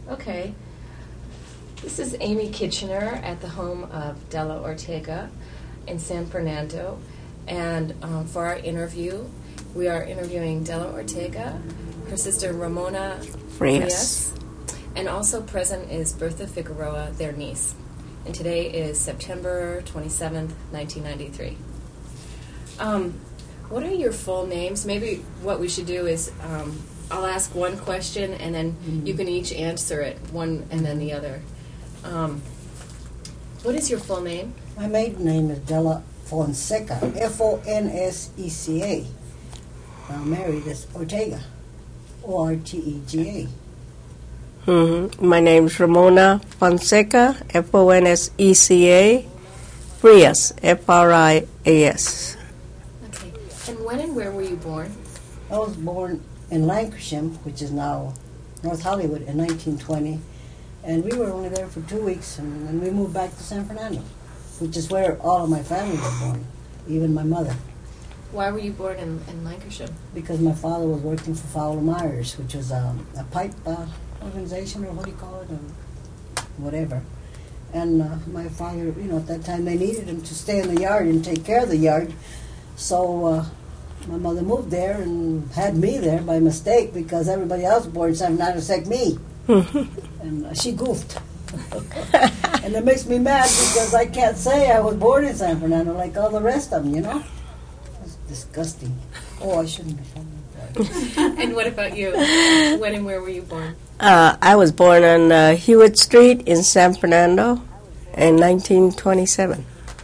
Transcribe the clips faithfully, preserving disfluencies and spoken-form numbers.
Okay. This is Amy Kitchener at the home of Della Ortega in San Fernando. And um, for our interview, we are interviewing Della Ortega, her sister Ramona Frias, and also present is Bertha Figueroa, their niece. And today is September twenty-seventh, nineteen ninety-three. Um, what are your full names? Maybe what we should do is um, I'll ask one question, and then mm-hmm. you can each answer it, one and then the other. Um, what is your full name? My maiden name is Della Fonseca, F O N S E C A. I'm married as Ortega, O R T E G A. Mm-hmm. My name is Ramona Fonseca, F O N S E C A, Frias, F R I A S. Okay. And when and where were you born? I was born in Lancashire, which is now North Hollywood, in nineteen twenty. And we were only there for two weeks, and then we moved back to San Fernando, which is where all of my family was born, even my mother. Why were you born in, in Lancashire? Because my father was working for Fowler Myers, which was um, a pipe uh, organization, or what do you call it, um, whatever. And uh, my father, you know, at that time they needed him to stay in the yard and take care of the yard. So uh, my mother moved there and had me there by mistake, because everybody else was born in San Fernando except me. And uh, she goofed. And it makes me mad because I can't say I was born in San Fernando like all the rest of them, you know? It's disgusting. Oh, I shouldn't have done that. And what about you? When and where were you born? Uh, I was born on uh, Hewitt Street in San Fernando in nineteen twenty-seven.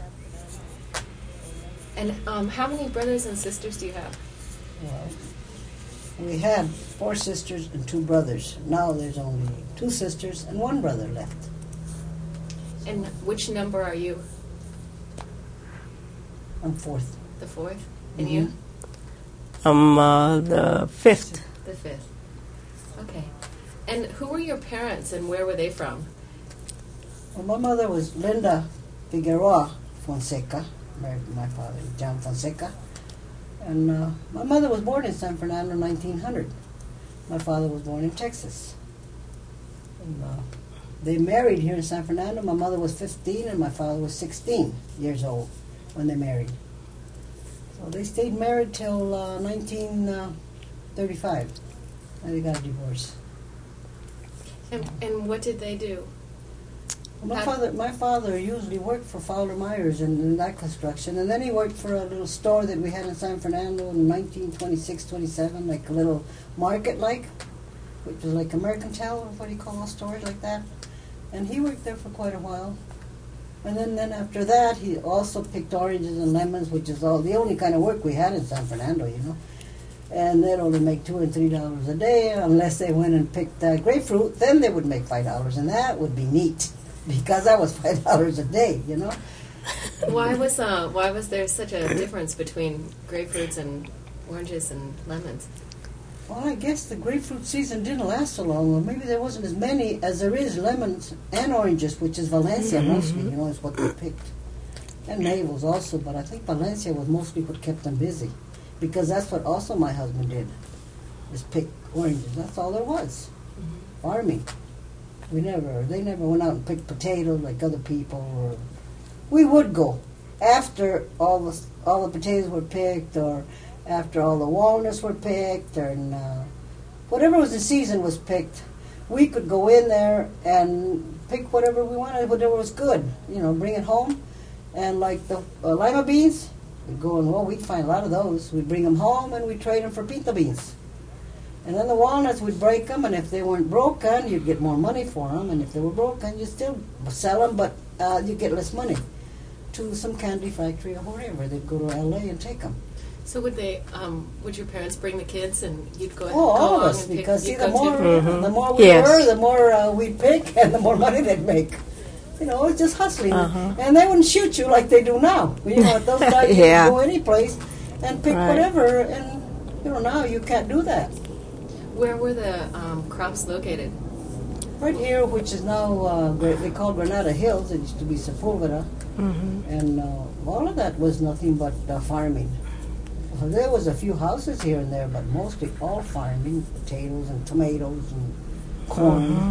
And um, how many brothers and sisters do you have? Well, we had four sisters and two brothers. Now there's only two sisters and one brother left. And which number are you? I'm fourth. The fourth? And Mm-hmm. you? I'm uh, the fifth. The fifth. Okay. And who were your parents and where were they from? Well, my mother was Linda Figueroa Fonseca, married to my father, John Fonseca. And uh, my mother was born in San Fernando in nineteen hundred. My father was born in Texas. And, uh, they married here in San Fernando. My mother was fifteen and my father was sixteen years old when they married. So they stayed married till uh, nineteen thirty-five. And they got a divorce. And, and what did they do? My How- father, my father usually worked for Fowler Myers in, in that construction, and then he worked for a little store that we had in San Fernando in nineteen twenty-six, twenty-seven, like a little market-like, which was like a Mercantile, or what do you call those stores like that? And he worked there for quite a while. And then, then after that, he also picked oranges and lemons, which is all the only kind of work we had in San Fernando, you know. And they'd only make two and three dollars a day, unless they went and picked uh, grapefruit. Then they would make five dollars, and that would be neat. Because that was five dollars a day, you know. Why was uh, why was there such a difference between grapefruits and oranges and lemons? Well, I guess the grapefruit season didn't last so long, or maybe there wasn't as many as there is lemons and oranges, which is Valencia Mm-hmm. mostly, you know, is what they picked. And navels also, but I think Valencia was mostly what kept them busy. Because that's what also my husband did, was pick oranges. That's all there was, Mm-hmm. farming. We never, they never went out and picked potatoes like other people. Or we would go after all the all the potatoes were picked, or after all the walnuts were picked, and uh, whatever was in season was picked. We could go in there and pick whatever we wanted, whatever was good. You know, bring it home, and like the uh, lima beans, we'd go and well, we'd find a lot of those. We'd bring them home and we'd trade them for pinto beans. And then the walnuts, would break them, and if they weren't broken, you'd get more money for them. And if they were broken, you'd still sell them, but uh, you'd get less money to some candy factory or wherever. They'd go to L A and take them. So would they? Um, would your parents bring the kids and you'd go? Oh, go all of along us, and pick, because see, you'd the go more, to- Mhm. the more we Yes. were, the more uh, we'd pick, and the more money they'd make. You know, it's just hustling. Uh-huh. And they wouldn't shoot you like they do now. You know, at those times Yeah. you could go any place and pick Right. whatever, and, you know, now you can't do that. Where were the um, crops located? Right here, which is now, uh, Gra- they call Granada Hills, it used to be Sepulveda, Mm-hmm. and uh, all of that was nothing but uh, farming. Well, there was a few houses here and there, but mostly all farming, potatoes and tomatoes and corn. Mhm.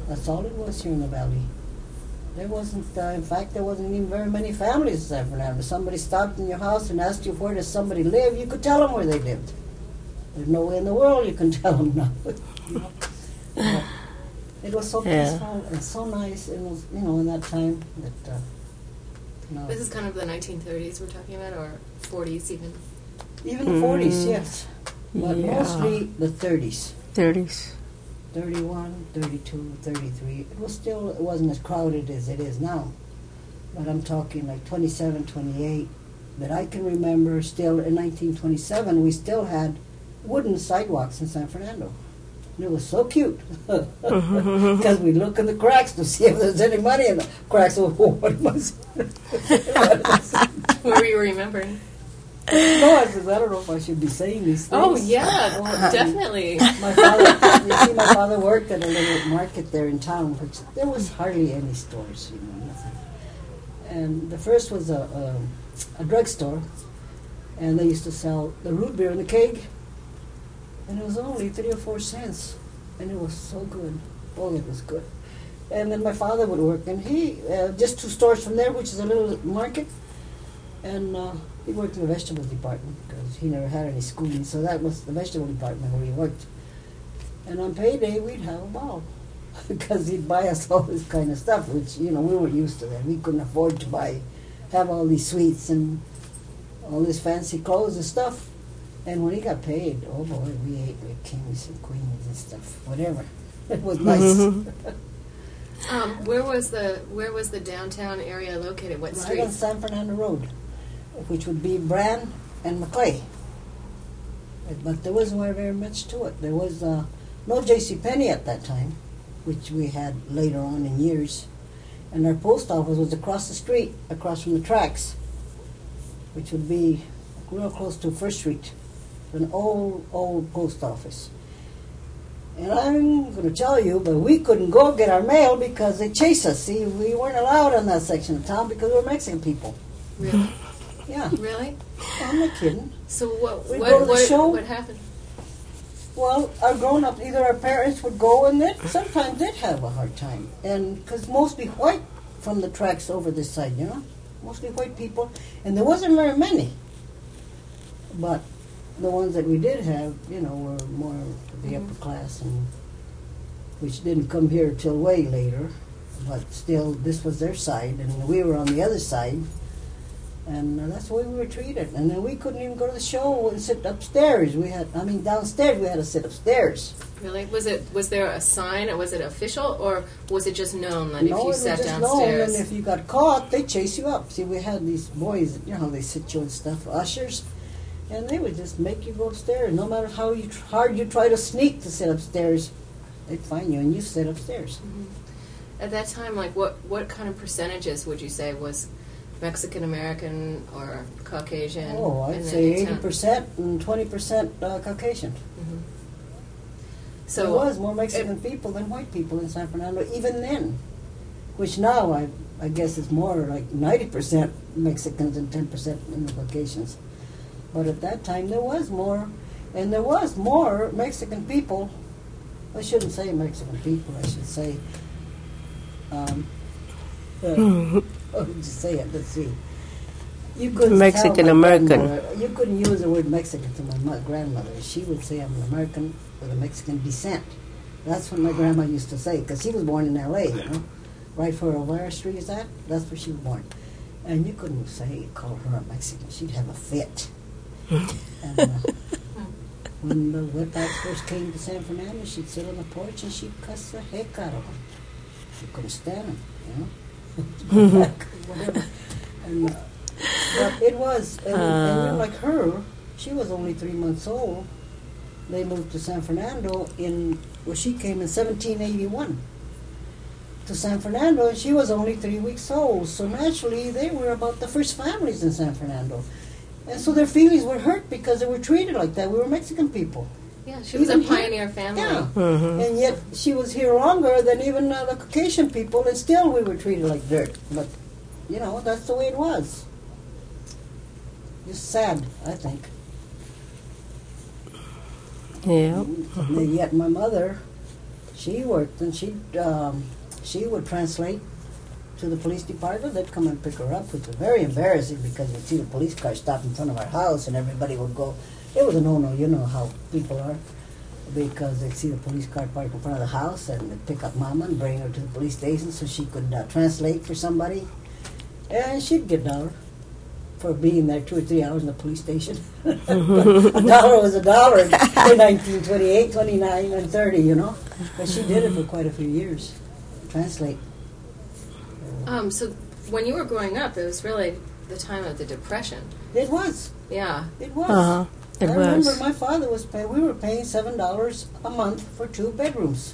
That's all it was here in the valley. There wasn't, uh, in fact, there wasn't even very many families in San Fernando. If somebody stopped in your house and asked you where does somebody live, you could tell them where they lived. There's no way in the world you can tell them now. You know? But it was so Yeah. peaceful and so nice. It was, you know, in that time that, uh, you know, This is kind of the nineteen thirties we're talking about, or forties even. even the forties, Mm. yes, but Yeah. mostly the thirties. thirties. thirty-one, thirty-two, thirty-three. It was still, it wasn't as crowded as it is now. But I'm talking like twenty-seven, twenty-eight, that I can remember still in nineteen twenty-seven, we still had wooden sidewalks in San Fernando. And it was so cute. Because we look in the cracks to see if there's any money in the cracks. Oh, what am I saying? What were you remembering? No, I says, I don't know if I should be saying these things. Oh, yeah, Oh, definitely. My father, you see, my father worked at a little market there in town, which there was hardly any stores, you know, nothing. And the first was a, a, a drugstore, and they used to sell the root beer in the keg, and it was only three or four cents, and it was so good. Oh, it was good. And then my father would work, and he, uh, just two stores from there, which is a little market, and uh, he worked in the vegetable department because he never had any schooling, so that was the vegetable department where he worked. And on payday, we'd have a ball because he'd buy us all this kind of stuff, which, you know, we weren't used to that. We couldn't afford to buy, have all these sweets and all this fancy clothes and stuff. And when he got paid, oh boy, we ate like kings and queens and stuff, whatever. It was nice. Um, where was the where was the downtown area located? What Right on street? San Fernando Road, which would be Brand and McClay. But there wasn't very much to it. There was uh, no J C Penney at that time, which we had later on in years. And our post office was across the street, across from the tracks, which would be real close to First Street, an old, old post office. And I'm going to tell you, but we couldn't go get our mail because they chased us. See, we weren't allowed in that section of town because we were Mexican people. Really? Yeah, Really? I'm not kidding. So what We'd what go to the what, show. what happened? Well, our grown-up, either our parents would go, and they sometimes did have a hard time. And because mostly white from the tracks over this side, you know? Mostly white people. And there wasn't very many. But the ones that we did have, you know, were more of the upper class, and which didn't come here till way later. But still, this was their side, and we were on the other side. And uh, that's the way we were treated. And then we couldn't even go to the show and sit upstairs. We had, I mean, downstairs we had to sit upstairs. Really? Was it was there a sign, or was it official, or was it just known that No, if it you was sat just downstairs? known, and if you got caught, they'd chase you up. See, we had these boys, you know how they sit you and stuff, ushers, and they would just make you go upstairs. No matter how you tr- hard you try to sneak to sit upstairs, they'd find you and you sit upstairs. At that time, like what what kind of percentages would you say was Mexican American or Caucasian? Oh, I'd in the say eighty town? percent and twenty percent uh, Caucasian. Mhm. So So there was more Mexican people than white people in San Fernando, even then. Which now I I guess is more like ninety percent Mexicans and ten percent in the Caucasians. But at that time there was more, and there was more Mexican people. I shouldn't say Mexican people, I should say, um, uh, how did you say it? Let's see. You couldn't Mexican tell my American. grandmother- You couldn't use the word Mexican to my mo- grandmother. She would say I'm an American with a Mexican descent. That's what my grandma used to say, because she was born in L A, you know, right where Elvira Street is at. That's where she was born. And you couldn't say, call her a Mexican. She'd have a fit. And, uh, when the wetbacks first came to San Fernando, she'd sit on the porch and she'd cuss the heck out of them. She couldn't stand them, you know. Whatever. And, uh, but it was, and, and then like her, she was only three months old. They moved to San Fernando in, well, she came in seventeen eighty-one to San Fernando, and she was only three weeks old. So naturally, they were about the first families in San Fernando. And so their feelings were hurt because they were treated like that. We were Mexican people. yeah, she was a Even here- pioneer family. Yeah. Mhm. And yet she was here longer than even uh, the Caucasian people, and still we were treated like dirt. But, you know, that's the way it was. Just sad, I think. Yeah. And yet my mother, She worked, and she um, she would translate to the police department. They'd come and pick her up, which was very embarrassing because you'd see the police car stop in front of our house, and everybody would go. It was a no-no. You know how people are, because they'd see the police car parked in front of the house, and they'd pick up Mama and bring her to the police station so she could uh, translate for somebody, and she'd get a dollar for being there two or three hours in the police station. A dollar was a dollar in nineteen twenty-eight, twenty-nine, and thirty, you know. But she did it for quite a few years, translate. Um, so when you were growing up, it was really the time of the Depression. It was. Yeah. It was. Uh-huh. It I was. remember my father was paying, we were paying seven dollars a month for two bedrooms,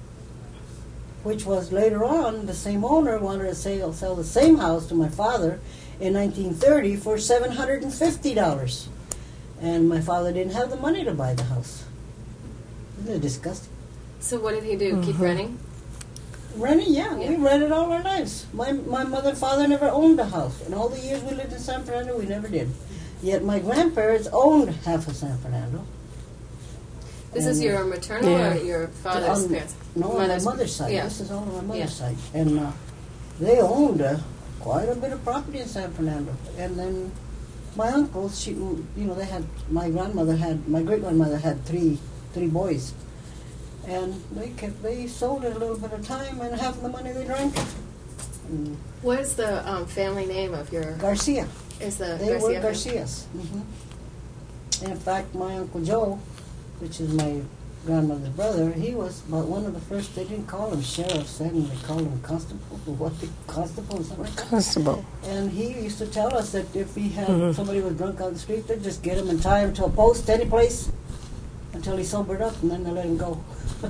which was later on, the same owner wanted to sell, sell the same house to my father in nineteen thirty for seven hundred fifty dollars. And my father didn't have the money to buy the house. Isn't it disgusting? So what did he do? Keep Mhm. renting? Renting, yeah, Yeah. we rented all our lives. My my mother and father never owned a house. In all the years we lived in San Fernando, we never did. Yet my grandparents owned half of San Fernando. This is And, your maternal Yeah. or your father's on- parents? No, on Mother's- my mother's side. Yeah. This is all on my mother's Yeah. side. And uh, they owned uh, quite a bit of property in San Fernando. And then my uncles, she, you know, they had, my grandmother had, my great-grandmother had three three boys. And they kept, they sold it a little bit of time, and half of the money they drank. And What is the um, family name of your? Garcia. Is the They Garcia were family? Garcias. hmm In fact, my Uncle Joe, which is my grandmother's brother, he was about one of the first, they didn't call him sheriffs then, they called him constable, or what, they- constable or something like that. Constable. And he used to tell us that if he had Mhm. somebody was drunk on the street, they'd just get him and tie him to a post, any place, until he sobered up, and then they let him go.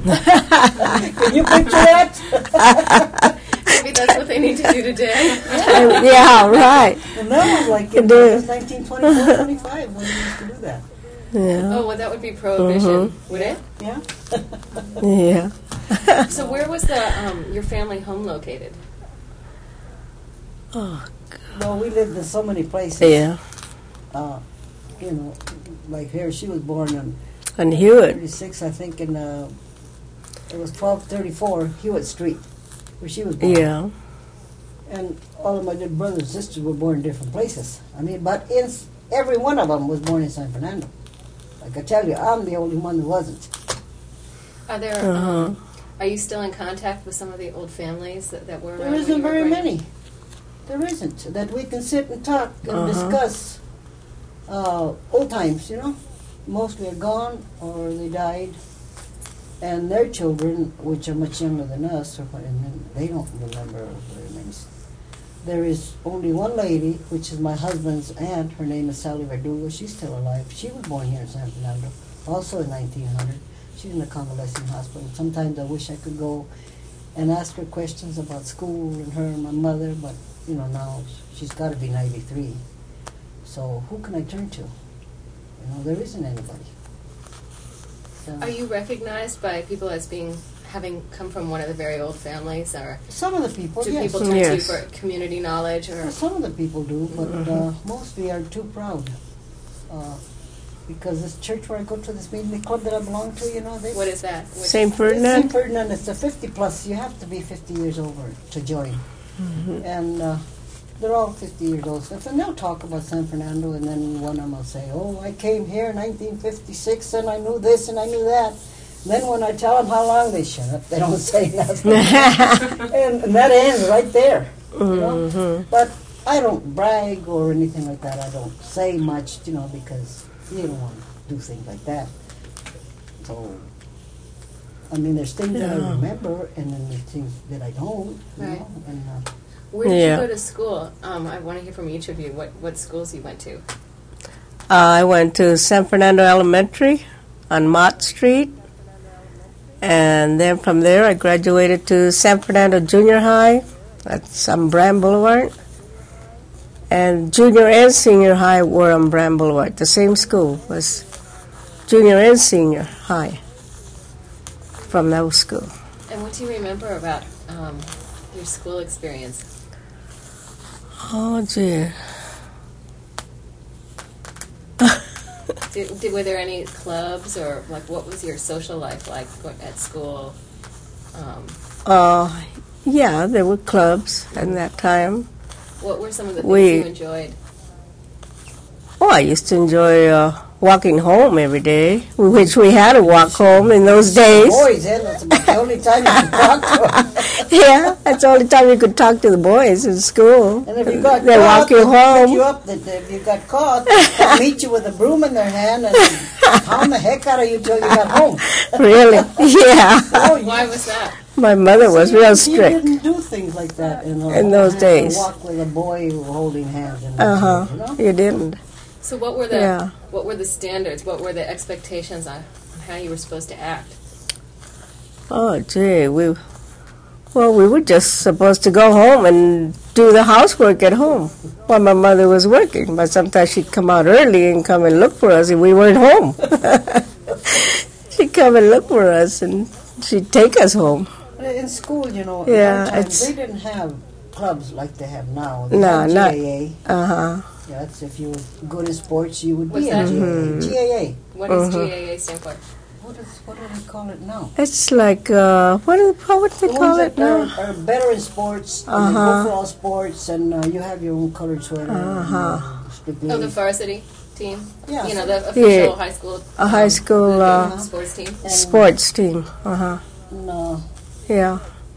Can you picture that? Maybe that's what they need to do today. Yeah, right. And that was like in Do- nineteen twenty-four, twenty-five when we used to do that. Yeah. Oh, well, that would be prohibition, Mhm. would it? Yeah? Yeah. So where was the um, your family home located? Oh, Well, we lived in so many places. yeah. Uh, you know, like here, she was born in And Hewitt. thirty-six, I think, in, uh, it was twelve thirty-four Hewitt Street, where she was born. Yeah. And all of my little brothers and sisters were born in different places. I mean, but in, every one of them was born in San Fernando. Like I tell you, I'm the only one who wasn't. Are there? Uh-huh. Um, are you still in contact with some of the old families that, that were around? There when isn't you were very growing- many. There isn't. That we can sit and talk and Uh-huh. discuss uh, old times, you know. Mostly are gone or they died. And their children, which are much younger than us, or what, and then they don't remember very many. There is only one lady, which is my husband's aunt. Her name is Sally Verdugo. She's still alive. She was born here in San Fernando, also in nineteen hundred. She's in a convalescing hospital. Sometimes I wish I could go and ask her questions about school and her and my mother, but, you know, now she's got to be ninety-three. So who can I turn to? You know, there isn't anybody. So Are you recognized by people as being having come from one of the very old families, or some of the people, do yes. people turn to you Yes. for community knowledge, or Well, some of the people do, but uh, mostly are too proud. Uh, because this church where I go to, this meeting club that I belong to, you know, they what is that? Which- Saint Saint Ferdinand. Ferdinand, it's a fifty plus. You have to be fifty years over to join. And uh, they're all fifty years old. So, and they'll talk about San Fernando, and then one of them will say, oh, I came here in nineteen fifty-six, and I knew this, and I knew that. And then when I tell them how long, they shut up. They don't say nothing. and, and that ends right there. You know? Mhm. But I don't brag or anything like that. I don't say much, you know, because you don't want to do things like that. So, I mean, there's things that I Yeah. remember, and then there's things that I don't, you Right. know. And, uh, Where did Yeah. you go to school? Um, I want to hear from each of you what, what schools you went to. Uh, I went to San Fernando Elementary on Mott Street. And then from there, I graduated to San Fernando Junior High. That's on Brand Boulevard. And junior and senior high were on Brand Boulevard. The same school was junior and senior high from that school. And what do you remember about um, your school experience? Oh, gee. Did, did, were there any clubs, or like what was your social life like go- at school? Um, Uh, yeah, there were clubs at that time. what were some of the things We- you enjoyed? Oh, I used to enjoy uh, walking home every day, which we had to walk home in those days. Boys, eh? That's about the only time you can talk to them. Yeah, that's the only time you could talk to the boys in school. And if you got They caught, walk you they'd pick home. you up. That if you got caught, they'd meet you with a broom in their hand and pound the heck out of you till you got home. Really? Yeah. Oh, you, Why was that? My mother was real You strict. didn't do things like that in, those- In those you days. Walk with a boy holding hands. And Uh huh. you know? You didn't. So what were the Yeah. what were the standards? What were the expectations on how you were supposed to act? Oh, gee, we. Well, we were just supposed to go home and do the housework at home while my mother was working. But sometimes she'd come out early and come and look for us, and we weren't home. She'd come and look for us, and she'd take us home. In school, you know, Yeah, at one time, it's- they didn't have clubs like they have now. They No, had not- G A A. Uh huh. Yeah, that's if you were good in sports, you would What's be that? a G A A. Mhm. G A A. What does Uh-huh. G A A stand for? What, is, what do they call it now? It's like uh, what do how would they The call ones it that are, now? are better in sports, and they Uh-huh. go for all sports, and uh, you have your own colored sweater. Uh-huh. and, uh, strictly- Oh, the varsity team. Yeah, You know, so- the official Yeah. high school. A high um, school uh, sports team. and, sports team. Uh huh. No, Yeah.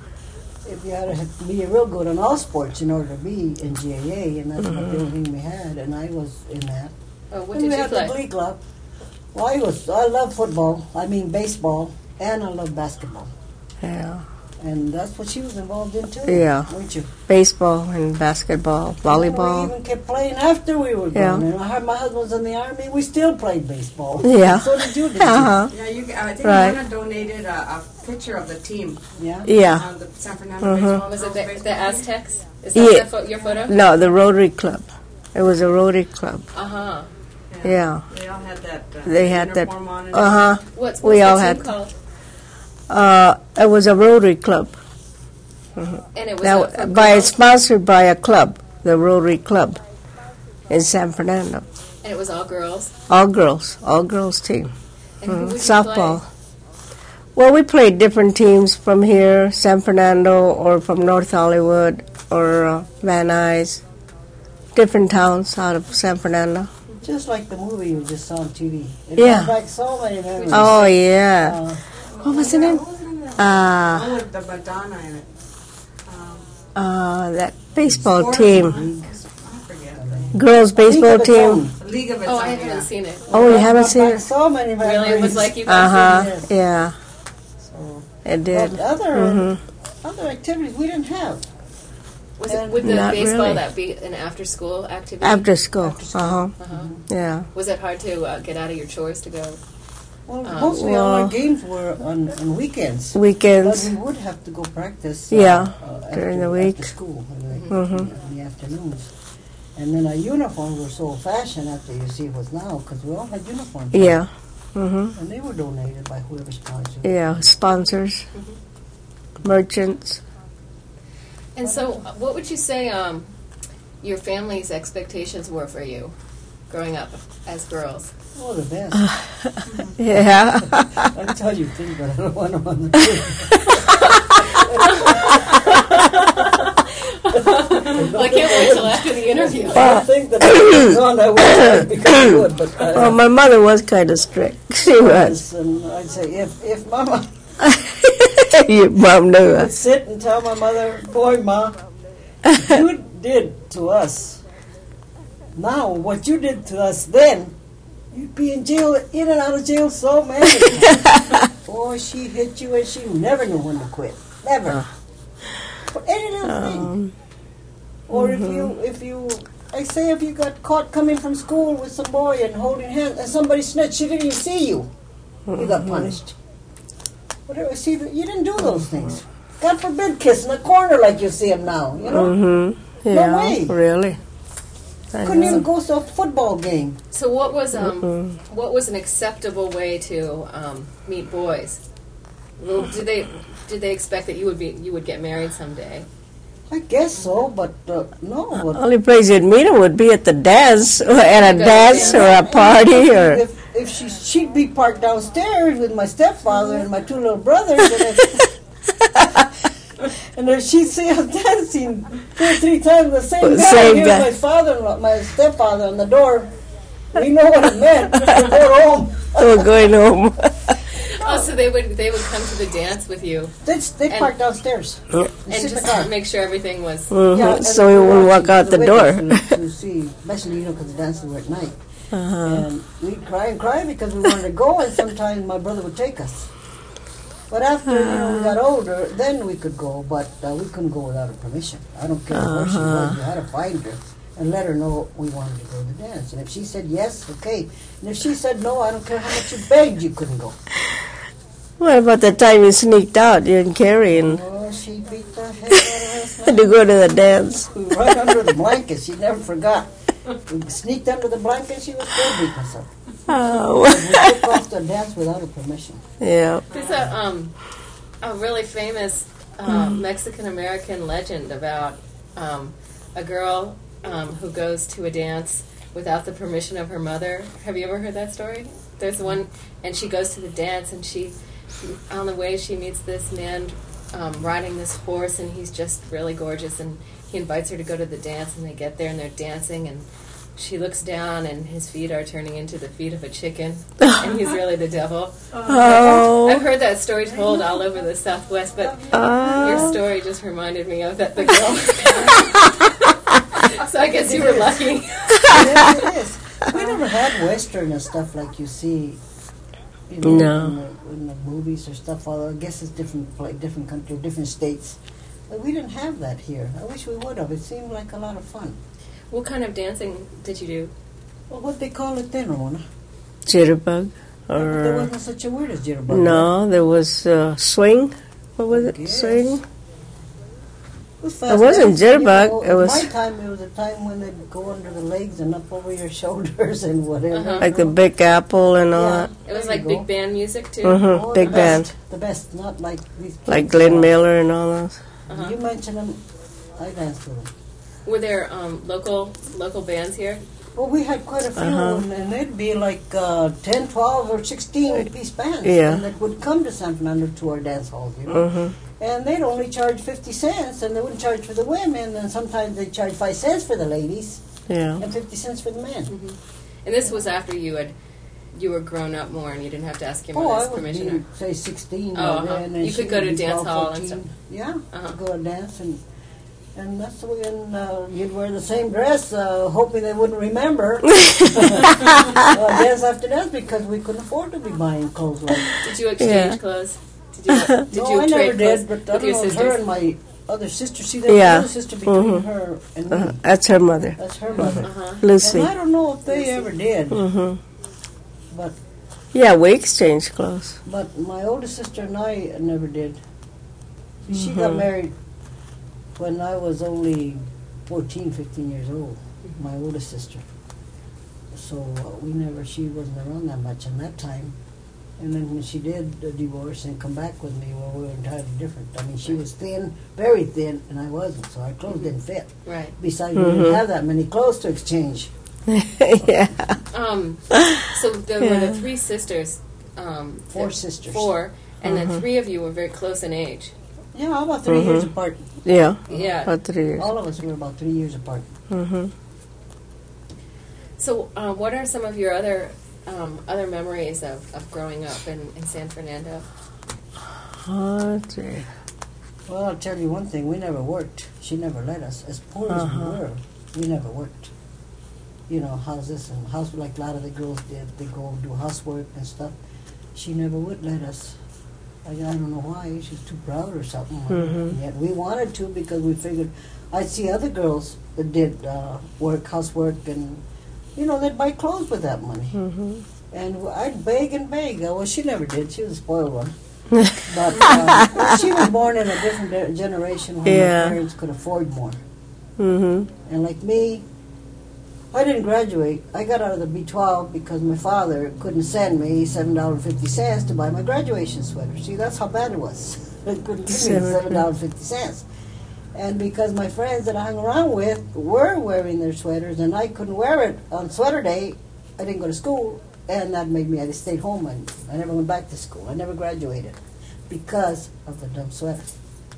if you had to have to be real good in all sports in order to be in G A A, and that's about the only thing we had, and I was in that. Oh, what and did we you had play? the Glee Club. Well, I was I love football. I mean baseball, and I love basketball, Yeah. and that's what she was involved in too. Yeah. Weren't you? Baseball and basketball, We volleyball. even kept playing after we were Yeah. gone. And I heard my husband was in the army. We still played baseball. Yeah. So did you, did you? Uh-huh. Yeah, you. I think Right. Mona donated a, a picture of the team. Yeah. Yeah. Uh, the San Fernando Mhm. baseball. Was it girls the, baseball the team. Aztecs? Is that Yeah. the pho- your photo? No, the Rotary Club. It was a Rotary Club. Uh huh. Yeah. They all had that. Uh, They had that. uniform on and Uh huh. What's, what's We the all team had- called? Uh, it was a Rotary Club. And it was Now, a, for by girls, sponsored by a club, the Rotary Club in San Fernando. and it was all girls. All girls, all girls team. And who Mhm. would you Softball. play? Well, we played different teams from here, San Fernando, or from North Hollywood, or uh, Van Nuys, different towns out of San Fernando. Just like the movie you just saw on T V. It Yeah. brought back so many memories. Oh yeah, Uh, what was the name? Ah, Oh, with the Madonna in it. Um, uh, that baseball Sports team, League. I forget. girls baseball Think of its team. own. League of Its Oh, Own. I haven't yeah. seen it. Oh, you haven't Brought seen back it? so many memories. Really? It was like you Uh guys huh. Yes. Yeah, So, it did. but other Mhm. other activities we didn't have. Was it with the Not baseball really. that be an after school activity? After school. After school. Uh huh. Uh-huh. Yeah. Was it hard to uh, get out of your chores to go? Well, Um, mostly all our well- games were on, on weekends. But Weekends. we would have to go practice. Uh, Yeah, uh, during after, the week. After school, in the, Mhm. in the afternoons. And then our uniforms were so fashioned after you see what's now, because we all had uniforms. Yeah. Mhm. And they were donated by whoever sponsored. Yeah. Sponsors, merchants. And so, uh, what would you say um, your family's expectations were for you growing up as girls? Oh, the best. Yeah. I tell you things, but I don't want them on the tape. Well, I can't wait till after the interview. I think that I was on that way I'd become good, but I, Well, my mother was kind of strict. She was. and I'd say, if, if Mama Your mom knew would us. sit and tell my mother, boy, Ma, you did to us. Now, what you did to us then, you'd be in jail, in and out of jail so many times. Boy, she hit you and she never knew when to quit. Never. For any little thing. Um, Or if you, if you, I say if you got caught coming from school with some boy and holding hands, and somebody snitched, she didn't even see you. You got punished. Whatever. See, you didn't do those things. God forbid kissing a corner like you see him now. You know, mm-hmm. Yeah. way. Really. I couldn't know. even go to a football game. So, what was um, what was an acceptable way to um, meet boys? Well, did they did they expect that you would be you would get married someday? I guess so, but uh, no. But Only place you'd meet him would be at the dance, or at a Go dance dance. or a party, or if if she she'd be parked downstairs with my stepfather and my two little brothers, and if And if she see us dancing two or three times the same The guy, same here's guy. my father-in-law, my stepfather on the door. We know what it meant. We're going home. We're going home. Oh, so they would they would come to the dance with you They they And- park downstairs. Yeah. They and sit in the just car. make sure everything was. Mhm. Yeah, and So we we're wouldn't walk watching out the door. windows To, to see, especially you know, because the dances were at night. Uh-huh. And we'd cry and cry because we wanted to go, and sometimes my brother would take us. But after you know, we got older, then we could go, but uh, we couldn't go without her permission. I don't care where she was, you had to find her and let her know we wanted to go to the dance. And if she said yes, okay. And if she said no, I don't care how much you begged, you couldn't go. What about the time you sneaked out, you and Carrie, and Oh, she beat the heck out of us. had to go to the dance? We were right under the blanket. She never forgot. We sneaked under the blanket. She was still beating us up. Oh, We took off the dance without her permission. yeah. There's a um a really famous uh, Mexican American legend about um, a girl um, who goes to a dance without the permission of her mother. Have you ever heard that story? There's one, and she goes to the dance, and she on the way she meets this man um, riding this horse, and he's just really gorgeous, and he invites her to go to the dance, and they get there and they're dancing, and she looks down and his feet are turning into the feet of a chicken, and he's really the devil. Oh, I've heard that story told all over the Southwest, but your oh. story just reminded me of that the girl. So I guess you were lucky. Yes, it is. We never had Western and stuff like you see, you know, No. in, the, in the movies or stuff. Although I guess it's different, like different country, different states. But we didn't have that here. I wish we would have. It seemed like a lot of fun. What kind of dancing did you do? Well, what they call it then, Ramona? Jitterbug, There or wasn't such a word as jitterbug. no, there was uh, swing. What was it? Yes. Swing. It, was It wasn't dancing, you jitterbug, know. it was- In my time, it was a time when they'd go under the legs and up over your shoulders and whatever. Uh-huh. Like the Big Apple and all Yeah. that. It was There you like go. big band music too. Mm-hmm. Oh, Big the band, best, the best, not like these. like kids, Glenn uh, Miller and all those. Uh-huh. You mention them, I danced with them. Were there um, local local bands here? Well, we had quite a few, Uh-huh. and, and they'd be like uh, ten, twelve, or sixteen piece bands. Yeah. And that would come to San Fernando to our dance halls, you know. Mm-hmm. And they'd only charge fifty cents, and they wouldn't charge for the women, and sometimes they'd charge five cents for the ladies Yeah. and fifty cents for the men. And this was after you had you were grown up more and you didn't have to ask your Oh, I mother's would permission. be, or- say, sixteen. Oh, by uh-huh. then, and You she could go would to be dance twelve, hall and fourteen. Yeah, Uh-huh. to go and dance, and and that's the way. And uh, you'd wear the same dress, uh, hoping they wouldn't remember. uh, dance after dance because we couldn't afford to be buying clothes like. Did you exchange Yeah. clothes? Did you, did no, you I trade never clothes did, but I with don't your know. Her sisters? and my other sister. See, there's Yeah. another sister between Mhm. her and me. Uh, that's her mother, That's her mother. Uh-huh. Lucy. And I don't know if they ever did, Mm-hmm. but Yeah, we exchanged clothes. but my older sister and I never did. She got Mhm. married when I was only fourteen, fifteen years old, my older sister. So uh, we never, she wasn't around that much in that time. And then when she did uh, divorce and come back with me, well, we were entirely different. I mean, she was thin, very thin, and I wasn't, so our clothes didn't fit. Right. Besides, we Mhm. didn't have that many clothes to exchange. Yeah. Um, so there were Yeah. the three sisters. Um, Four there- sisters. Four, and then Mhm. three of you were very close in age. Yeah, about three years Mhm. apart. Yeah. Yeah. About three years. All of us were about three years apart. Mm-hmm. So, uh, what are some of your other um, other memories of, of growing up in, in San Fernando? Oh, gee. Well, I'll tell you one thing. We never worked. She never let us. As poor as Uh-huh. we were, we never worked. You know, houses and house like a lot of the girls did. They go do housework and stuff. She never would let us. I, I don't know why. She's too proud or something. Mhm. Yet we wanted to because we figured I'd see other girls that did uh, work, housework, and you know they'd buy clothes with that money. Mm-hmm. And I'd beg and beg. Uh, Well, she never did. She was a spoiled one. But uh, well, she was born in a different de- generation when Yeah. my parents could afford more. Mm-hmm. And like me, I didn't graduate. I got out of the B twelve because my father couldn't send me seven dollars and fifty cents to buy my graduation sweater. See, that's how bad it was. They couldn't give me Seven- seven dollars and fifty cents. And because my friends that I hung around with were wearing their sweaters and I couldn't wear it on sweater day, I didn't go to school. And that made me, I just stayed home and I never went back to school. I never graduated because of the dumb sweater.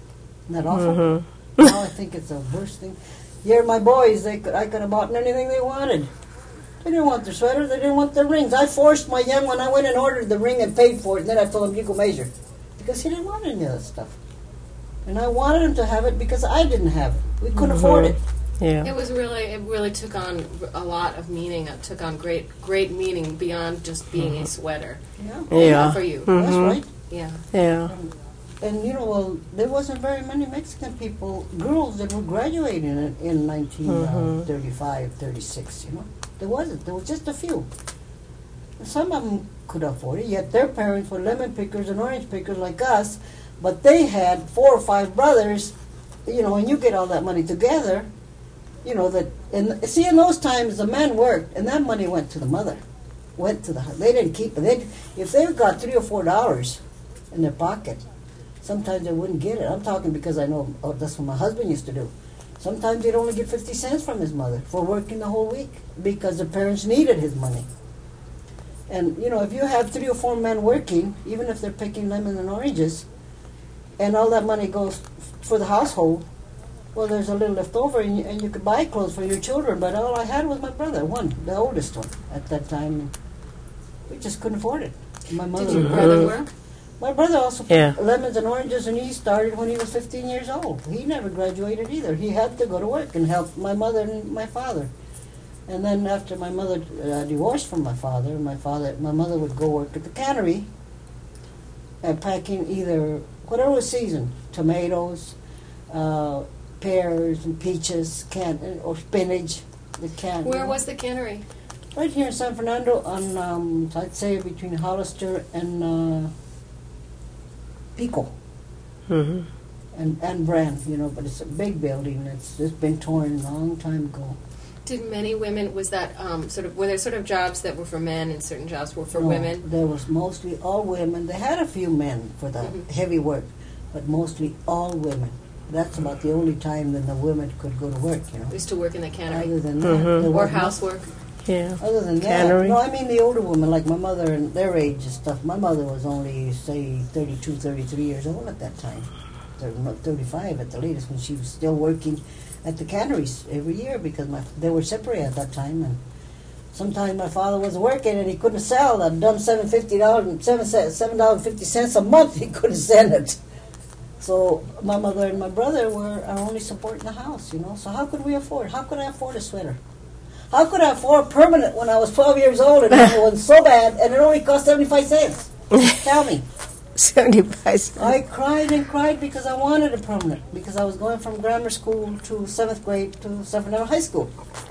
Isn't that awful? Mm-hmm. Now I think it's the worst thing. Yeah, my boys, they could, I could have bought them anything they wanted. They didn't want their sweaters, they didn't want their rings. I forced my young one, I went and ordered the ring and paid for it, and then I told him, you go measure. Because he didn't want any of that stuff. And I wanted him to have it because I didn't have it. We couldn't Mhm. afford it. Yeah. It was really, it really took on a lot of meaning. It took on great, great meaning beyond just being a sweater. Yeah, Yeah. For you. Mhm. that's right. Yeah. Yeah. And, you know, well, there wasn't very many Mexican people, girls that were graduating in, in nineteen thirty-five, thirty-six, you know. There wasn't. There was just a few. And some of them could afford it, yet their parents were lemon pickers and orange pickers like us, but they had four or five brothers, you know, and you get all that money together, you know, that, and see, in those times, the men worked, and that money went to the mother, went to the, they didn't keep it. They'd, if they got three or four dollars in their pocket, sometimes they wouldn't get it. I'm talking because I know oh, that's what my husband used to do. Sometimes he'd only get fifty cents from his mother for working the whole week because the parents needed his money. And, you know, if you have three or four men working, even if they're picking lemons and oranges, and all that money goes for the household, well, there's a little left over, and you, and you could buy clothes for your children, but all I had was my brother, one, the oldest one at that time. And we just couldn't afford it. My mother Did your was- brother work? My brother also Yeah. picked lemons and oranges, and he started when he was fifteen years old. He never graduated either. He had to go to work and help my mother and my father. And then after my mother uh, divorced from my father, my father, my mother would go work at the cannery, uh, packing either whatever was seasoned, tomatoes, uh, pears and peaches, can or spinach. The can. Where was the cannery? Right here in San Fernando, on um, I'd say between Hollister and uh, Pico. Mm-hmm. and, and Brand, you know, but it's a big building. It's it's been torn a long time ago. Did many women, was that um, sort of, were there sort of jobs that were for men and certain jobs were for No, women? There was mostly all women. They had a few men for the Mhm. heavy work, but mostly all women. That's about the only time that the women could go to work, you know. Used to work in the cannery? Other than that, Mhm. there Or was no- housework? Yeah. Other than Cannery. that, no, I mean the older women, like my mother and their age and stuff. My mother was only, say, thirty-two, thirty-three years old at that time. Thir- no, thirty-five at the latest, when she was still working at the canneries every year because my they were separated at that time. And sometimes my father wasn't working and he couldn't sell. I'd done seven fifty dollars, seven seven dollars and fifty cents a month. He couldn't send it. So my mother and my brother were our only support in the house, you know. So how could we afford? How could I afford a sweater? How could I afford permanent when I was twelve years old and it was so bad and it only cost seventy-five cents? Tell me. seventy-five cents. I cried and cried because I wanted a permanent, because I was going from grammar school to seventh grade to San Fernando High School.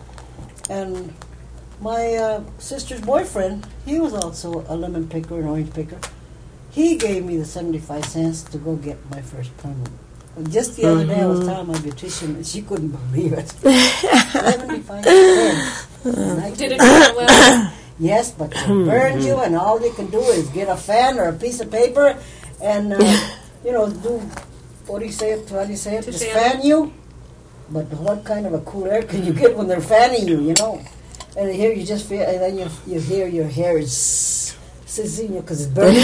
And my uh, sister's boyfriend, he was also a lemon picker and orange picker. He gave me the seventy-five cents to go get my first permanent. And just the other day I was telling my beautician and she couldn't believe it. seventy-five cents. And I Did it couldn't- burn well? Yes, but they burn you, and all they can do is get a fan or a piece of paper, and uh, you know, do what do you say? it- How do you say it? To Just fan fan you. But what kind of a cool air can you get when they're fanning you? You know, and here you just feel, and then you you hear your hair is sizzling because it's burning.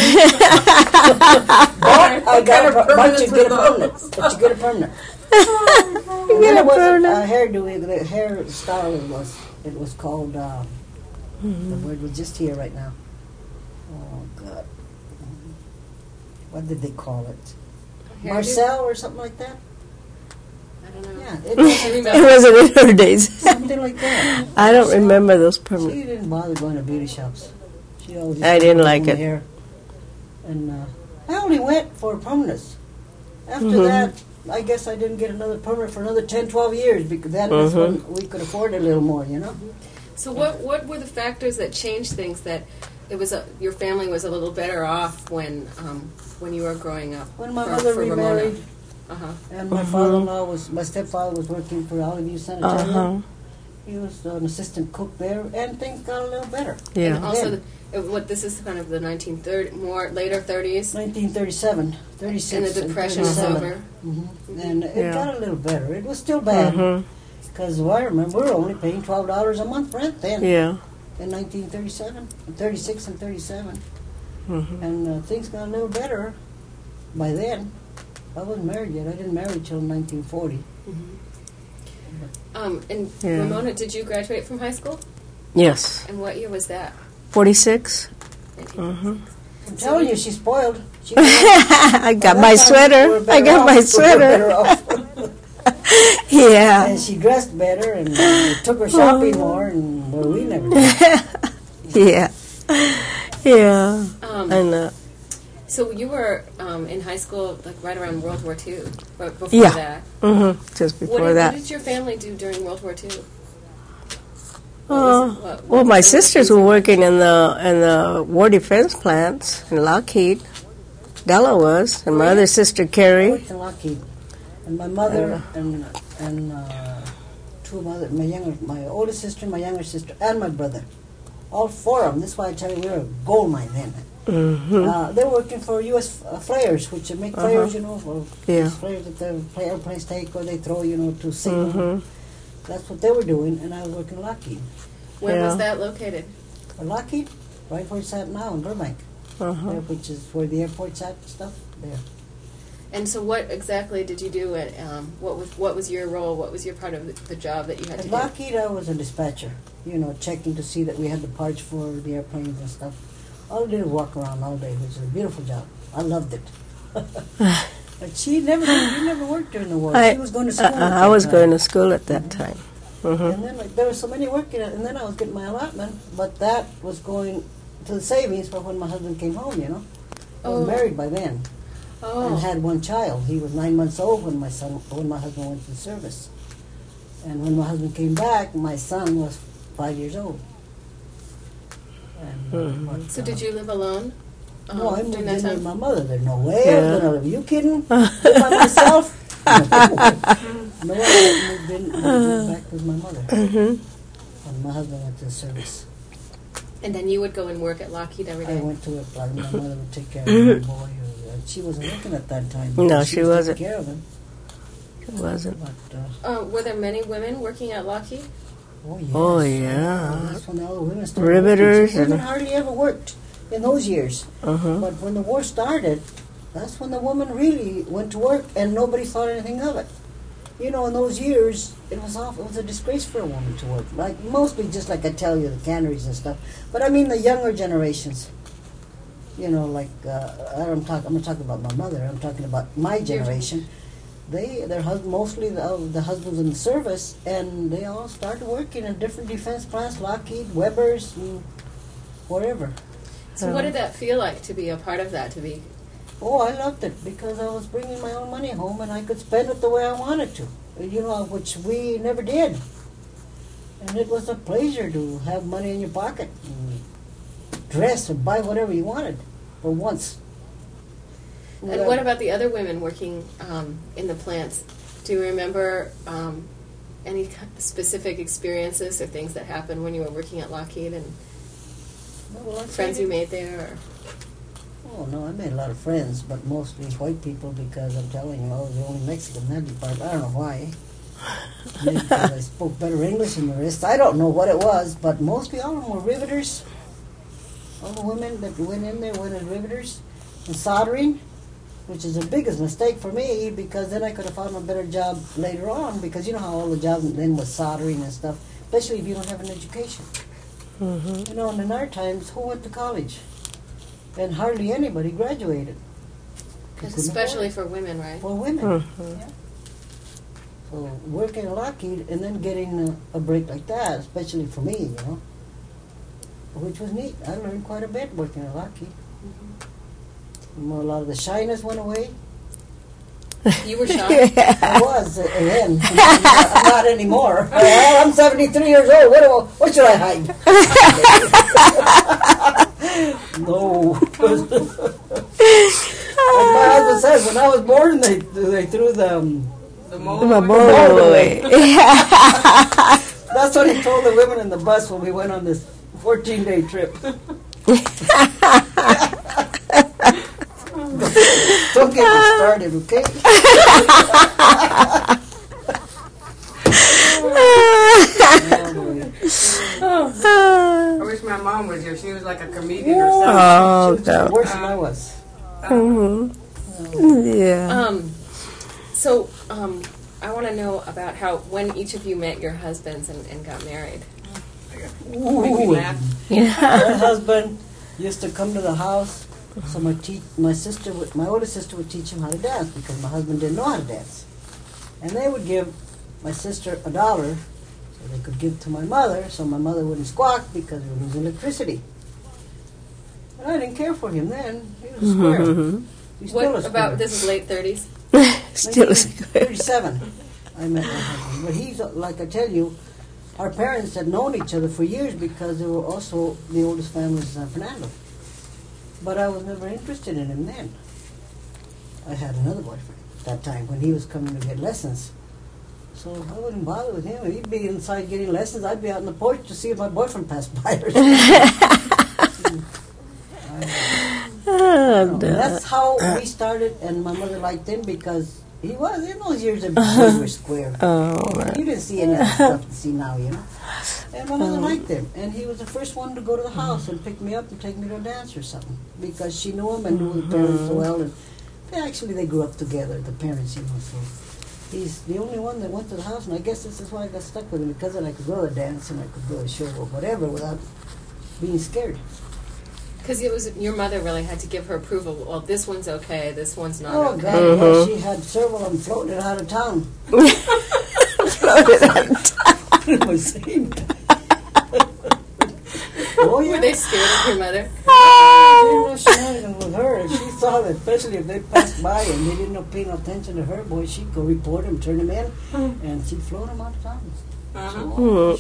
But I got a, per- but you get a permanent. But you get a permanent. And then get a it wasn't permanent. a hairdo. The hairstyle it was. It was called. Uh, The word was just here right now. Oh God. What did they call it? Hairdo? Marcel or something like that? I don't know. Yeah, it I was It remember. wasn't in her days. something like that. I don't remember those She permanent. didn't bother going to beauty shops. She always I didn't like my it. Hair. And uh, I only went for permanence. After Mhm. that, I guess I didn't get another permanent for another ten, twelve years because that was Mhm. when we could afford a little more, you know. So what what were the factors that changed things that it was a, your family was a little better off when um, when you were growing up? When my for- mother for Ramona? remarried, Uh-huh. and my Mhm. father-in-law was, my stepfather was working for Olive View Sanitarium. Uh-huh. He was an assistant cook there, and things got a little better. Yeah. And also, Then. the, it, what this is kind of the nineteen thirty, more later thirties, nineteen thirty-seven, thirty-six, and the depression is over. hmm And it Yeah. got a little better. It was still bad Mhm. because I remember we were only paying twelve dollars a month rent then Yeah. in nineteen thirty-seven, thirty-six and thirty-seven, Mhm. and uh, things got a little better by then. I wasn't married yet. I didn't marry till nineteen forty. Um, and Yeah. Ramona, did you graduate from high school? Yes. And what year was that? forty-six. nineteen Mm-hmm. I'm telling you, she's spoiled. She I got By my that time, we were sweater. I better got off. my We were better sweater. off. Yeah. And she dressed better, and uh, took her shopping more, and well, we never did. Yeah. Yeah. Um, I know. So you were um, in high school, like right around World War Two, but before Yeah. that. Mm-hmm. Just What before did, that. what did your family do during World War Two? Uh, what- what well, my was the sisters were working in the in the war defense plants in Lockheed. Della was, and my other sister I Carrie. worked in Lockheed, and my mother and and uh, two of my other, my younger, my older sister, my younger sister, and my brother, all four of them. That's why I tell you we were a gold mine then. Mm-hmm. Uh, they're working for U S uh, flares, which make Uh-huh. flares, you know, for Yeah. these flares that the play- airplanes take or they throw, you know, to signal. Mm-hmm. That's what they were doing, and I was working Lockheed. Where Yeah. was that located? Uh, Lockheed, right where it's at now in Burbank, Uh-huh. there, which is where the airport's at and stuff. There. And so, what exactly did you do? At um, what was what was your role? What was your part of the, the job that you had to At do? Lockheed, I was a dispatcher, you know, checking to see that we had the parts for the airplanes and stuff. All I did was walk around all day, which was a beautiful job. I loved it. But she never, you never worked during the war. I, she was going to school. uh, I was going to school at that time. Mm-hmm. And then like, there were so many working, and then I was getting my allotment, but that was going to the savings for when my husband came home, you know. I was Oh. married by then and Oh, had one child. He was nine months old when my son, when my husband went to the service. And when my husband came back, my son was five years old. And, uh, Mhm. but, so uh, did you live alone? Um, No, I moved during in that with time? my mother. There's no way I was Yeah. going to live. You kidding? Live by myself? No, no, I moved in moved back with my mother Mm-hmm. when my husband went to the service. And then you would go and work at Lockheed every I day. went to it, like my mother would take care of my boy. Who, uh, she wasn't working at that time. No, because she was wasn't. taking care of him. It wasn't. But, uh, Uh, were there many women working at Lockheed? oh, yes. Oh, yeah. That's when all the women started Riveters working. Women and- hardly ever worked in those years. Uh-huh. But when the war started, that's when the woman really went to work, and nobody thought anything of it. You know, in those years, it was off, it was a disgrace for a woman to work. Like mostly, just like I tell you, the canneries and stuff. But I mean, the younger generations. You know, like uh, I'm talking. I'm not talking about my mother. I'm talking about my generation. They, their hus- mostly the, uh, the husbands in the service, and they all started working in different defense plants, Lockheed, Weber's, and whatever. So what did that feel like to be a part of that? To be Oh, I loved it because I was bringing my own money home and I could spend it the way I wanted to, you know, which we never did. And it was a pleasure to have money in your pocket and dress and buy whatever you wanted for once. And what about the other women working um, in the plants? Do you remember um, any ki- specific experiences or things that happened when you were working at Lockheed and Well, I friends think you it- made there? Or? Oh, no, I made a lot of friends, but mostly white people because I'm telling you, I was the only Mexican in that department. I don't know why. Maybe because I spoke better English than the rest. I don't know what it was, but mostly all of them were riveters. All the women that went in there went as riveters and soldering, which is the biggest mistake for me because then I could have found a better job later on because you know how all the jobs then was soldering and stuff, especially if you don't have an education. Mm-hmm. You know, and in our times, who went to college? And hardly anybody graduated. Because Couldn't especially afford for women, right? it. For women. Mhm. So working at Lockheed and then getting a, a break like that, especially for me, you know, which was neat. I learned quite a bit working at Lockheed. Mm-hmm. A lot of the shyness went away. You were shy. I was uh, then. I'm not, I'm not anymore. Well, I'm seventy-three years old. What, do I- what should I hide? No. As my husband says, when I was born, they they threw the um, The My mold. boy. That's what he told the women in the bus when we went on this fourteen-day trip. Don't get me started, okay? Oh, I wish my mom was here. She was like a comedian boy. herself. Oh, She was no. worse than I was. Mhm. Yeah. Um, So, um, I want to know about how when each of you met your husbands and, and got married. Make me Ooh. laugh. My husband used to come to the house, so my te- my sister, would, my older sister, would teach him how to dance because my husband didn't know how to dance, and they would give my sister a dollar so they could give to my mother, so my mother wouldn't squawk because we were losing electricity. And I didn't care for him then. He was a square. Mhm. He's still a What square. about this is late thirties? Still a thirty-seven. I met my husband, but he's uh, like I tell you. Our parents had known each other for years because they were also the oldest families in San Fernando. But I was never interested in him then. I had another boyfriend at that time when he was coming to get lessons. So I wouldn't bother with him. He'd be inside getting lessons. I'd be out on the porch to see if my boyfriend passed by or something. Oh, And that's how we started, and my mother liked him because he was, in those years, we were square. oh, man. You didn't see any of the stuff you see now, you know. And my mother liked him, and he was the first one to go to the house and pick me up and take me to a dance or something because she knew him and knew the parents so well. And they actually they grew up together, the parents, you know. So he's the only one that went to the house, and I guess this is why I got stuck with him because then I could go to a dance and I could go to a show or whatever without being scared. Because it was your mother really had to give her approval. Well, this one's okay. This one's not Oh okay. God, yes, she had several of them floating out of town. Floated out. It was same. Oh yeah. Were they scared of your mother? There was no shenanigans with her. If she saw that, especially if they passed by and they didn't know, pay no attention to her, boy, she'd go report him, turn him in, and she'd float him out of town. Uh-huh.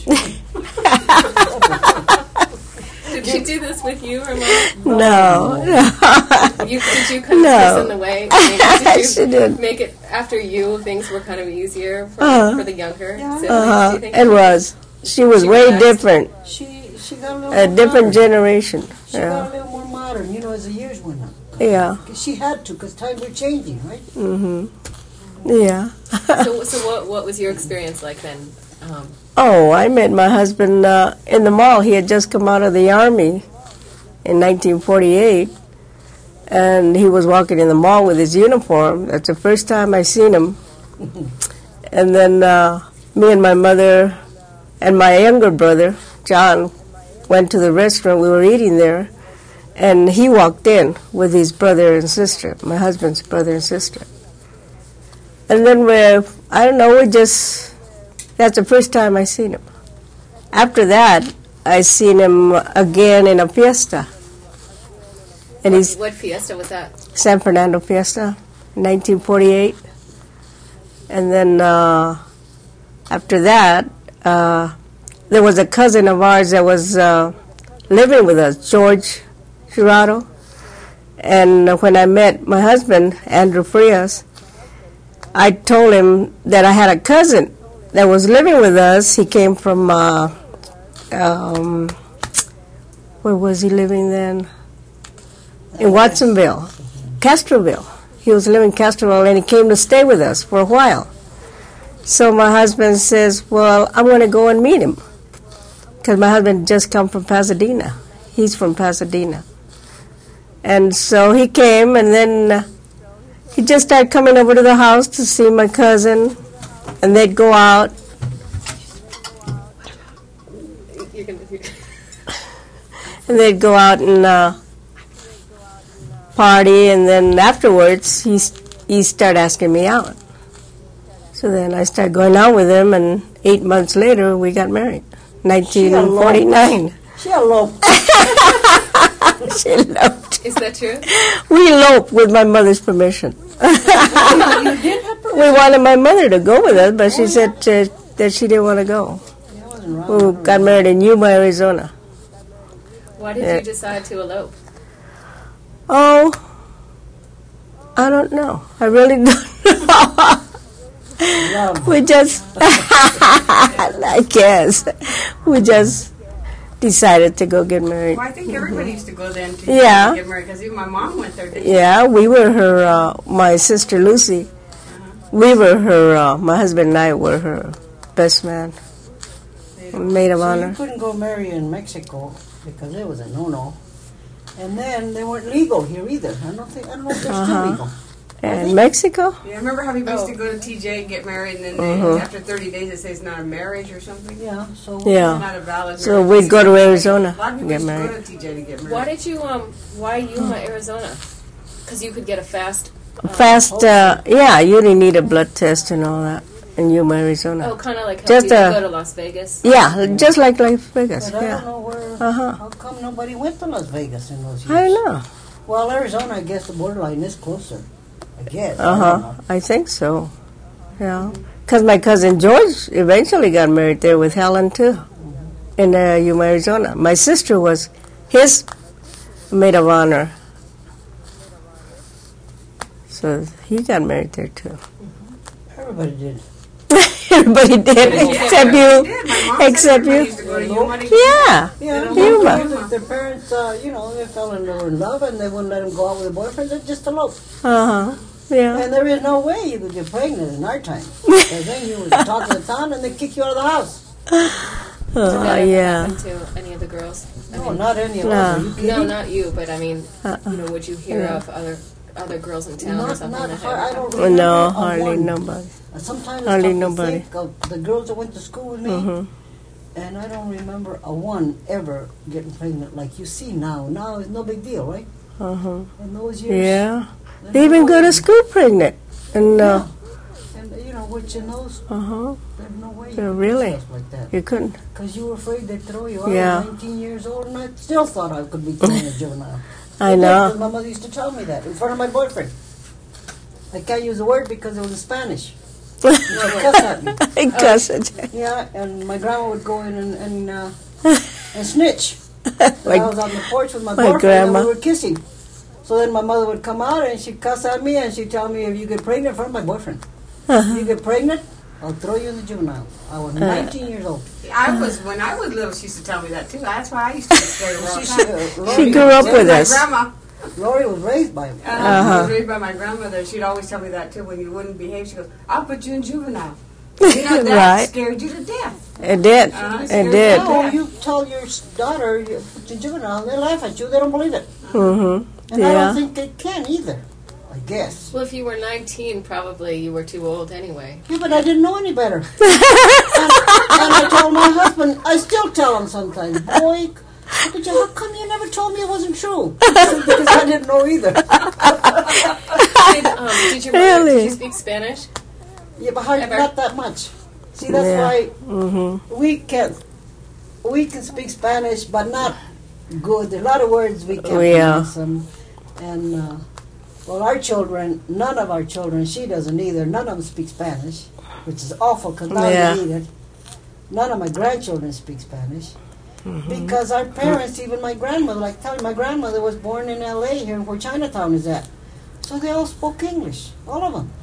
Hmm. Did she do this with you or mom? No. You, did you kind of No. twist in the way? I mean, did you She did. make it after you? Things were kind of easier for, Uh-huh. for the younger Yeah. siblings. Do Uh-huh. you think? It was. She was She way relaxed? different. She she got a little A more different modern. generation. She got a Yeah. little more modern, you know, as the years went on. Yeah. She had to, because times were changing, right? Mm-hmm. Yeah. So, so what, what was your experience like then? Um, Oh, I met my husband uh, in the mall. He had just come out of the Army in nineteen forty-eight, and he was walking in the mall with his uniform. That's the first time I seen him. And then uh, me and my mother and my younger brother, John, went to the restaurant. We were eating there, and he walked in with his brother and sister, my husband's brother and sister. And then we, I don't know, we just, that's the first time I seen him. After that, I seen him again in a fiesta. And he's what fiesta was that? San Fernando Fiesta, nineteen forty-eight. And then uh, after that, uh, there was a cousin of ours that was uh, living with us, George Jurado. And when I met my husband, Andrew Frias, I told him that I had a cousin that was living with us. He came from, uh, um, where was he living then? In Watsonville, Castroville. He was living in Castroville, and he came to stay with us for a while. So my husband says, well, I'm going to go and meet him, because my husband just come from Pasadena. He's from Pasadena. And so he came, and then uh, he just started coming over to the house to see my cousin, and they'd go out. You can, you, And they'd go out and uh, party, and then afterwards he he started asking me out. So then I started going out with him, and eight months later we got married, nineteen forty-nine. She eloped. She eloped. is that true? We eloped with my mother's permission. You did have to. We wanted my mother to go with us, but she said uh, that she didn't want to go. That wasn't wrong. We got married in Yuma, Arizona. Why did Yeah. you decide to elope? Oh, I don't know. I really don't know. Love. We just, I guess, we just decided to go get married. Well, I think everybody used to go then to Yeah. get married because even my mom went there. Didn't Yeah, we were her, uh, my sister Lucy. We were her, uh, my husband and I were her best man, she? maid of So you honor. couldn't go marry in Mexico because it was a no-no. And then they weren't legal here either. I don't think I don't know if they're Uh-huh. still legal. And Mexico? Yeah, remember how people used to Oh. go to T J and get married, and then they, Mhm. after thirty days they say it's not a marriage or something? Yeah, so Yeah. It's not a valid So marriage. we'd go to Arizona, A lot of people get used to married. go to T J to get married. Why did you um? Why Yuma, Arizona? Because you could get a fast. Um, Fast, uh, yeah, you didn't need a blood test and all that in Yuma, Arizona. Oh, kind of like how Just you a- go to Las Vegas. Yeah, just like Las Vegas, But I yeah. don't know where. Uh-huh. How come nobody went to Las Vegas in those years? I don't know. Well, Arizona, I guess the borderline is closer. I guess. I don't Uh-huh, know. I think so, yeah. Because my cousin George eventually got married there with Helen, too, in uh, Yuma, Arizona. My sister was his maid of honor. So he got married there, too. Everybody did. Everybody did, except you. did. My mom Except said everybody you. used to go to Yuma to get Yeah. Yeah, Yuma. sometimes if their parents, uh, you know, they fell in, they were in love and they wouldn't let them go out with their boyfriends, they'd just elope. Uh-huh. Yeah. And there is no way you could get pregnant in our time. Because then you would talk to the town and they'd kick you out of the house. Did Oh, that ever yeah. happen to any of the girls? I No, mean, not any of No. us. Are you no, kidding? not you. But I mean, Uh-uh. you know, would you hear Yeah. of other other girls in town or Not, something? not that hard. had- I don't remember. No, of hardly one. nobody. Uh, Sometimes Hardly it's tough nobody. to think of the girls that went to school with me, Mm-hmm. and I don't remember a one ever getting pregnant like you see now. Now it's no big deal, right? Uh-huh. In those years, Yeah. there's They even no go way- to school pregnant. And, uh, Yeah. And you know, which in those, uh-huh. there's no way you Yeah, could really? do stuff like that. You couldn't. Because you were afraid they'd throw you out. Yeah. I was nineteen years old, and I still thought I could be thrown in a juvenile. I It did, 'cause know. My mother used to tell me that in front of my boyfriend. I can't use the word because it was in Spanish. You know, cuss at me. I cuss it. Yeah, and my grandma would go in and and, uh, and snitch. And I Like, was on the porch with my, my boyfriend grandma. and we were kissing. So then my mother would come out and she'd cuss at me and she'd tell me, if you get pregnant in front of my boyfriend, if you get pregnant, I'll throw you in the juvenile. I was nineteen years old. I was when I was little. She used to tell me that too. That's why I used to stay all the She, time. uh, She Lori, grew up was with raised- My us. grandma. Lori was raised by him. Uh, I Uh-huh. was raised by my grandmother. She'd always tell me that too. When you wouldn't behave, she goes, "I'll put you in juvenile." You know that Right. scared you to death. It did. Uh-huh. It did. No, you tell your s- daughter you put you in juvenile, they laugh at you. They don't believe it. Mm-hmm. And I Yeah. don't think they can either. I guess. Well, if you were nineteen, probably you were too old anyway. Yeah, but I didn't know any better. and, and I told my husband, I still tell him sometimes, boy, but you, how come you never told me it wasn't true? Because I didn't know either. Did, um, did your mother, Really? did you speak Spanish? Yeah, but hardly, Ever? not that much. See, that's Yeah. why Mm-hmm. we can we can speak Spanish, but not good. There are a lot of words we can't Yeah. pronounce them. And uh, well, our children, none of our children, she doesn't either. None of them speak Spanish, which is awful because now Yeah. they need it. None of my grandchildren speak Spanish Mm-hmm. because our parents, even my grandmother, like tell you, my grandmother was born in L A here, where Chinatown is at. So they all spoke English, all of them.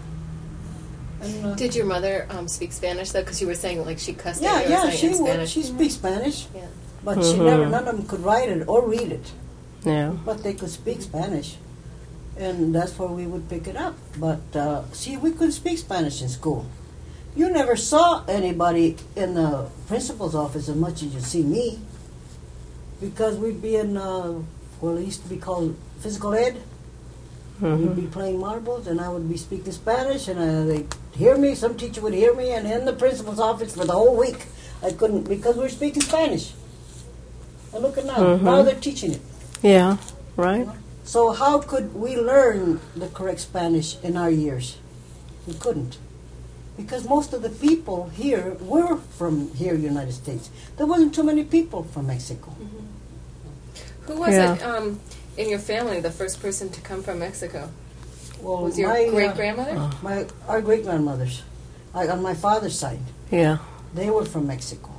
And, uh, Did your mother um, speak Spanish though? Because you were saying like she cussed yeah, at you or yeah, something she in would. Spanish. She speaks Spanish, Yeah. but she Mhm. never. None of them could write it or read it, Yeah. but they could speak Spanish, and that's where we would pick it up. But uh, see, we couldn't speak Spanish in school. You never saw anybody in the principal's office as much as you see me, because we'd be in uh, well, it used to be called physical ed. We'd Mm-hmm. be playing marbles, and I would be speaking Spanish, and uh, they'd hear me. Some teacher would hear me, and in the principal's office for the whole week, I couldn't because we were speaking Spanish. And look at now, Mhm. now they're teaching it. Yeah. Right. So how could we learn the correct Spanish in our years? We couldn't, because most of the people here were from here, United States. There wasn't too many people from Mexico. Who was Yeah. it um, in your family, the first person to come from Mexico? Well, Was your my, uh, great grandmother? my our great grandmothers, I, on my father's side. Yeah. They were from Mexico.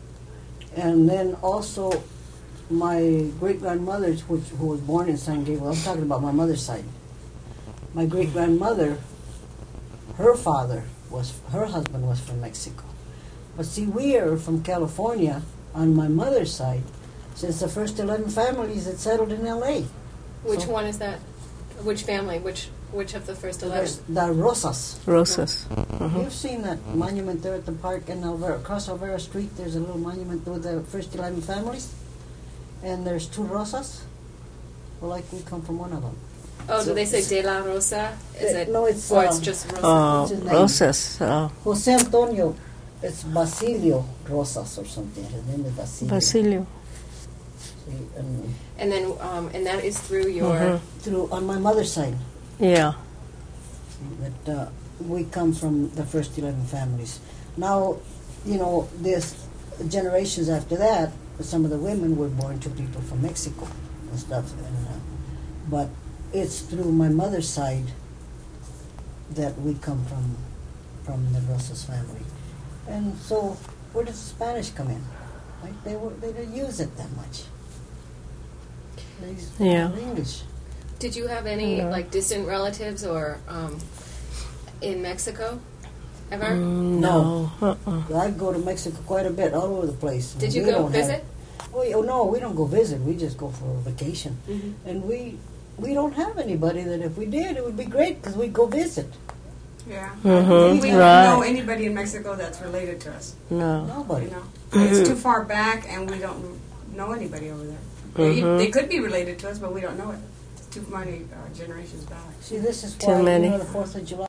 And then also my great grandmother, which who was born in San Gabriel, I'm talking about my mother's side. My great grandmother, her father was her husband was from Mexico. But see, we are from California on my mother's side, since the first eleven families had settled in L A. Which So- one is that? Which family? Which which of the first eleven? There's the Rosas. Rosas. Mm-hmm. You've seen that monument there at the park in Alvera, across Alvera Street. There's a little monument with the first eleven families, and there's two Rosas. Well, like we come from one of them. Oh, So do they say it's- De La Rosa? Is Uh, it? no, it's, or it's um, just Rosa. Uh, What's his name? Rosas. Uh, Jose Antonio, it's Basilio Rosas or something. His name is Basilio. Basilio. See, and and then, um, and that is through your. Mhm. through on my mother's side, Yeah. that uh, we come from the first eleven families. Now, you know, there's generations after that. Some of the women were born to people from Mexico and stuff, and, uh, but it's through my mother's side that we come from from the Rosas family. And so, where does the Spanish come in? Right? They were, they didn't use it that much. They used Yeah. English. Did you have any No. like distant relatives or um, in Mexico ever? Mm, No. no. Uh-uh. I go to Mexico quite a bit, all over the place. Did you We go don't have- visit? We, oh no, we don't go visit. We just go for vacation, Mhm. and we we don't have anybody that if we did, it would be great because we'd go visit. Yeah. Mhm, We right. don't know anybody in Mexico that's related to us. No. Nobody. You know, it's too far back, and we don't know anybody over there. They, Mhm. they could be related to us, but we don't know it. It's too many uh, generations back. See, this is Too why many. you know the Fourth of July.